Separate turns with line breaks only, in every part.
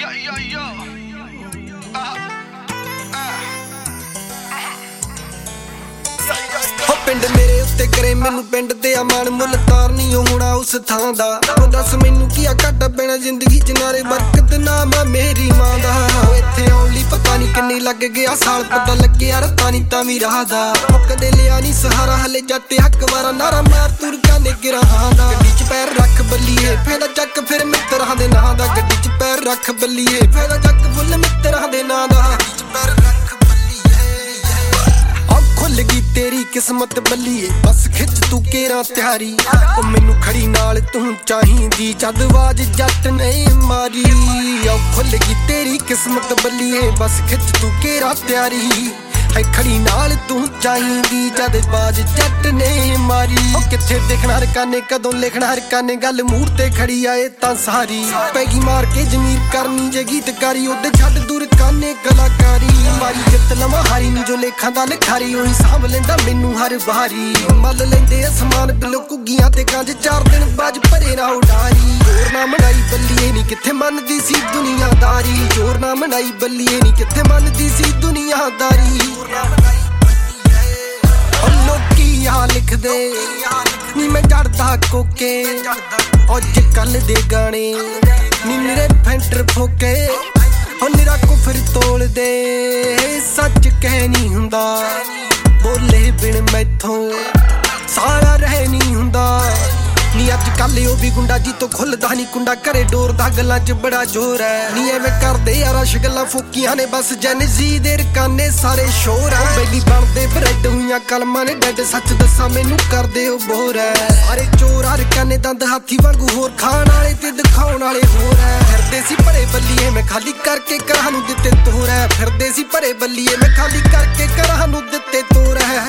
ਪਿੰਡ ਮੇਰੇ ਉੱਤੇ ਕਰੇ ਮੈਨੂੰ ਪਿੰਡ ਤੇ ਅਮਾਨ ਮੁੱਲ ਤਾਰਨੀ ਹੋਣਾ ਉਸ ਥਾਂ ਦਾ। ਉਹ ਦੱਸ ਮੈਨੂੰ ਕੀ ਆ ਘਾਟਾ ਪੈਣਾ ਜ਼ਿੰਦਗੀ ਚ ਨਾਰੇ ਬਰਕਤ ਨਾਮ ਆ ਮੇਰੀ ਮਾਂ ਦਾ। ਇੱਥੇ ਆਉਣ ਲਈ ਪਤਾ ਨਹੀਂ ਕਿੰਨੀ ਲੱਗ ਗਿਆ ਸਾਲ, ਪਤਾ ਲੱਗਿਆ ਰਤਾ ਨਹੀਂ ਤਾਂ ਵੀ ਰਾਹ ਦਾ। ਕਦੇ ਲਿਆ ਨਹੀਂ ਸਹਾਰਾ ਹਲੇ ਜੱਟ ਹੱਕ ਵਾਰਾ ਨਾਰਾ ਮਾਰ ਤੁਰ ਕਾਨੇ ਗਿਰਾਹਾਂ ਦਾ। ਗੱਡੀ ਚ ਪੈਰ ਰੱਖ ਬੱਲੀਏ ਫਾਇਦਾ ਚੱਕ ਫਿਰ ਮਿੱਤਰਾਂ ਦੇ ਨਾਂ ਦਾ। ਗੱਡੀ ਚ ਪੈਰ ਰੱਖ ਬੱਲੀਏ ਫਾਇਦਾ ਚੱਕ ਫੁੱਲ ਮਿੱਤਰਾਂ ਦੇ ਨਾਂ ਦਾ। ਗੱਡੀ ਚ ਪੈਰ ਰੱਖ ਖੁੱਲ ਗਈ ਤੇਰੀ ਕਿਸਮਤ ਬੱਲੀਏ ਬਸ ਖਿੱਚ ਤੂੰ ਕੇਰਾ ਤਿਆਰੀ। ਉਹ ਮੈਨੂੰ ਖੜੀ ਨਾਲ ਤੂੰ ਚਾਹੀਦੀ ਜਦ ਆਵਾਜ਼ ਜੱਟ ਨੇ ਮਾਰੀ। ਉਹ ਖੁੱਲ ਗਈ ਤੇਰੀ ਕਿਸਮਤ ਬੱਲੀਏ ਬਸ ਖਿੱਚ ਤੂੰ ਕੇਰਾ ਤਿਆਰੀ। ਹੈ ਖੜੀ ਨਾਲ ਤੂੰ ਚਾਹੀਦੀ ਜਦ ਆਵਾਜ਼ ਜੱਟ ਨੇ ਮਾਰੀ। ਉਹ ਕਿੱਥੇ ਦੇਖਣਾ ਰਕਾਨੇ ਕਦੋਂ ਲਿਖਣਾ ਰਕਾਨੇ ਗੱਲ ਮੂਡ ਤੇ ਖੜੀ ਆਏ ਤਾਂ ਸਾਰੀ। ਪੈਗੀ ਮਾਰ ਕੇ ਜ਼ਮੀਰ ਕਰਨੀ ਜੇ ਗੀਤਕਾਰੀ ਉਹਦੇ ਛੱਡ ਦੂਰ ਕਾਨੇ ਕਲਾਕਾਰੀ। ਮਾਰੀ ਜਿੱਤ ਲਵਾਂ ਹਾਰੀ ਨੀ ਜੋ ਲੇਖਾਂ ਦਾ ਲਿਖਾਰੀ ਉਹੀ ਸਾਂਭ ਲੈਂਦਾ ਮੈਨੂੰ ਹਰ ਵਾਰੀ। ਮੱਲ ਲੈਂਦੇ ਅਸਮਾਨ ਬਿਲੋ ਘੁੱਗੀਆਂ ਤੇ ਕੰਜ 4 ਦਿਨ ਬਾਜ ਭਰੇ ਨਾ ਉਡਾਰੀ। ਜ਼ੋਰ ਨਾ ਮਨਾਈ ਬੱਲੀਏ ਨੀ ਕਿੱਥੇ ਮੰਨਦੀ ਸੀ ਦੁਨੀਆਦਾਰੀ। ਜ਼ੋਰ ਨਾ ਮਨਾਈ ਬੱਲੀਏ ਨੀ ਕਿੱਥੇ ਮੰਨਦੀ ਸੀ ਦੁਨੀਆਦਾਰੀ। ਲੋਕੀ ਆ ਲਿਖਦੇ ਨੀ ਮੈਂ ਜੜਦਾ ਕੋਕੇ ਅੱਜ ਕੱਲ ਦੇ ਗਾਣੇ ਨੀ ਮੇਰੇ ਫੈਂਟਰ ਫੋਕੇ। ਉਹ ਨਿਰਾ ਕੁਫਰ ਤੋਲਦੇ ਸੱਚ ਕਹਿ ਨਹੀਂ ਹੁੰਦਾ ਬੋਲੇ ਬਿਨ ਮੈਥੋਂ ਸਾਲਾ ਰਹਿ ਨਹੀਂ ਹੁੰਦਾ। ਨੀ ਅੱਜ ਕੱਲ ਉਹ ਵੀ ਗੁੰਡਾ ਜੀ ਤੋਂ ਖੁੱਲਦਾ ਨੀ ਕੁੰਡਾ ਘਰੇ ਡੋਰ ਦਾ ਗੱਲਾਂ ਚ ਬੜਾ ਜ਼ੋਰ ਹੈ। ਨੀ ਐਵੇਂ ਕਰਦੇ ਯਾਰ ਅਸ਼ ਗੱਲਾਂ ਫੋਕੀਆਂ ਨੇ ਬਸ ਜੈਨਜ਼ੀ ਦੇ ਰਕਾਨੇ ਸਾਰੇ ਸ਼ੋਰ ਹੈ। ਬੈਲੀ ਬਣਦੇ ਬਰੈਡ ਹੋਈਆਂ ਕਲਮਾਂ ਨੇ ਡੈਡ ਸੱਚ ਦੱਸਾਂ ਮੈਨੂੰ ਕਰਦੇ ਉਹ ਬੋਰ ਹੈ। ਸਾਰੇ ਚੋਰ ਆ ਰਕਾਨੇ ਦੰਦ ਹਾਥੀ ਵਾਂਗੂ ਹੋਰ ਖਾਣ ਵਾਲੇ ਤੇ ਦਿਖਾਉਣ ਵਾਲੇ ਹੋਰ ਹੈ। ਫਿਰਦੇ ਸੀ ਭਰੇ ਬੱਲੀਏ ਮੈਂ ਖਾਲੀ ਕਰਕੇ ਘਰਾਂ ਨੂੰ ਦਿੱਤੇ ਤੋਰ ਹੈ। ਫਿਰਦੇ ਸੀ ਭਰੇ ਬੱਲੀਏ ਮੈਂ ਖਾਲੀ ਕਰਕੇ ਘਰਾਂ ਨੂੰ ਦਿੱਤੇ ਤੋਰ ਹੈ।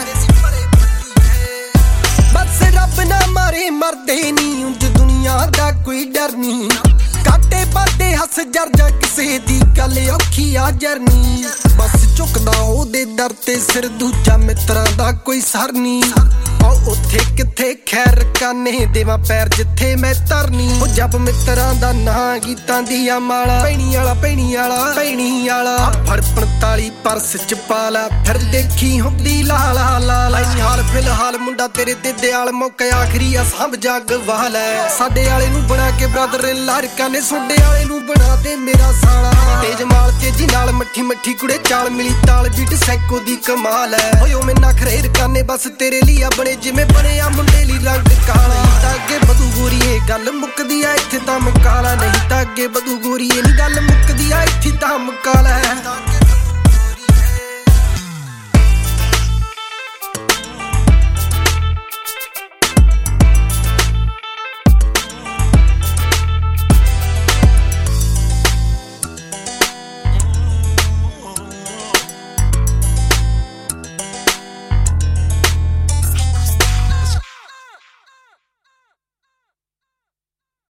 ਬਸ ਰੱਬ ਨਾ ਮਾਰੇ ਮਰਦੇ ਨੀ ਉਂਝ ਦੁਨੀਆ ਦਾ ਕੋਈ ਡਰ ਨੀ। ਕਾਟੇ ਬਾਟੇ ਹੱਸ ਜਰ ਜਾ ਕਿਸੇ ਦੀ ਗੱਲ ਔਖੀ ਆ ਜਰਨੀ। ਬਸ ਝੁਕਦਾ ਉਹਦੇ ਦਰ ਤੇ ਸਿਰ ਦੂਜਾ ਮਿੱਤਰਾਂ ਦਾ ਕੋਈ ਸਰ ਨੀ। ਉੱਥੇ ਕਿੱਥੇ ਖੈਰ ਕਾਨੇ ਦੇਵਾਂ ਪੈਰ ਜਿੱਥੇ ਮੈਂ ਤਰਨੀ। ਉਹ ਜਬ ਮਿੱਤਰਾਂ ਦਾ ਨਾਂ ਗੀਤਾਂ ਦੀਆਂ ਮਾਲਾ ਪੈਣੀ ਵਾਲਾ ਪੈਣੀ ਵਾਲਾ ਪੈਣੀ ਵਾਲਾ। ਫੜ 45 ਪਰਸ ਚ ਪਾਲਾ ਫਿਰ ਦੇਖੀ ਹੁੰਦੀ ਲਾਲਾ ਲਾਲਾ। ਹਾਲ ਫਿਲਹਾਲ ਮੁੰਡਾ ਤੇਰੇ ਤੇ ਦਿਆਲ ਮੌਕੇ ਆਖਰੀ ਆ ਸਾਂਭ ਜੱਗ ਵਾਲ ਹੈ। ਸਾਡੇ ਵਾਲੇ ਨੂੰ ਬਣਾ ਕੇ ਬ੍ਰਦਰ ਲਾਰਕਾਂ ਨੇ ਸੋਡੇ ਵਾਲੇ ਨੂੰ ਬਣਾ ਦੇ ਮੇਰਾ ਸਾਲਾ। ਤੇਜ ਮਾਲ ਤੇਜੀ ਨਾਲ ਮੱਠੀ ਮੱਠੀ ਕੁੜੇ ਚਾਲ ਮਿਲੀ ਤਾਲ ਬੀਟ ਸੈਕੋ ਦੀ ਕਮਾਲ ਹੈ। ਓਏ ਉਹ ਮੈਨਾਂ ਖਰੇਰ ਕਾਨੇ ਬਸ ਤੇਰੇ ਲਈ ਆ ਬਣੇ ਜਿਵੇਂ ਬਣਿਆ ਮੁੰਡੇ ਲਈ ਰੰਗ ਕਾਲਾ। ਤਾਂ ਅੱਗੇ ਬਦੂ ਗੋਰੀਏ ਗੱਲ ਮੁੱਕਦੀ ਆ ਇੱਥੇ ਤਾਂ ਮੁਕਾਲਾ ਨਹੀਂ ਤਾਂ ਅੱਗੇ ਬਦੂ ਗੋਰੀਏ ਨੀ ਗੱਲ ਮੁੱਕਦੀ ਆ ਇੱਥੇ ਤਾਂ ਮੁਕਾਲਾ।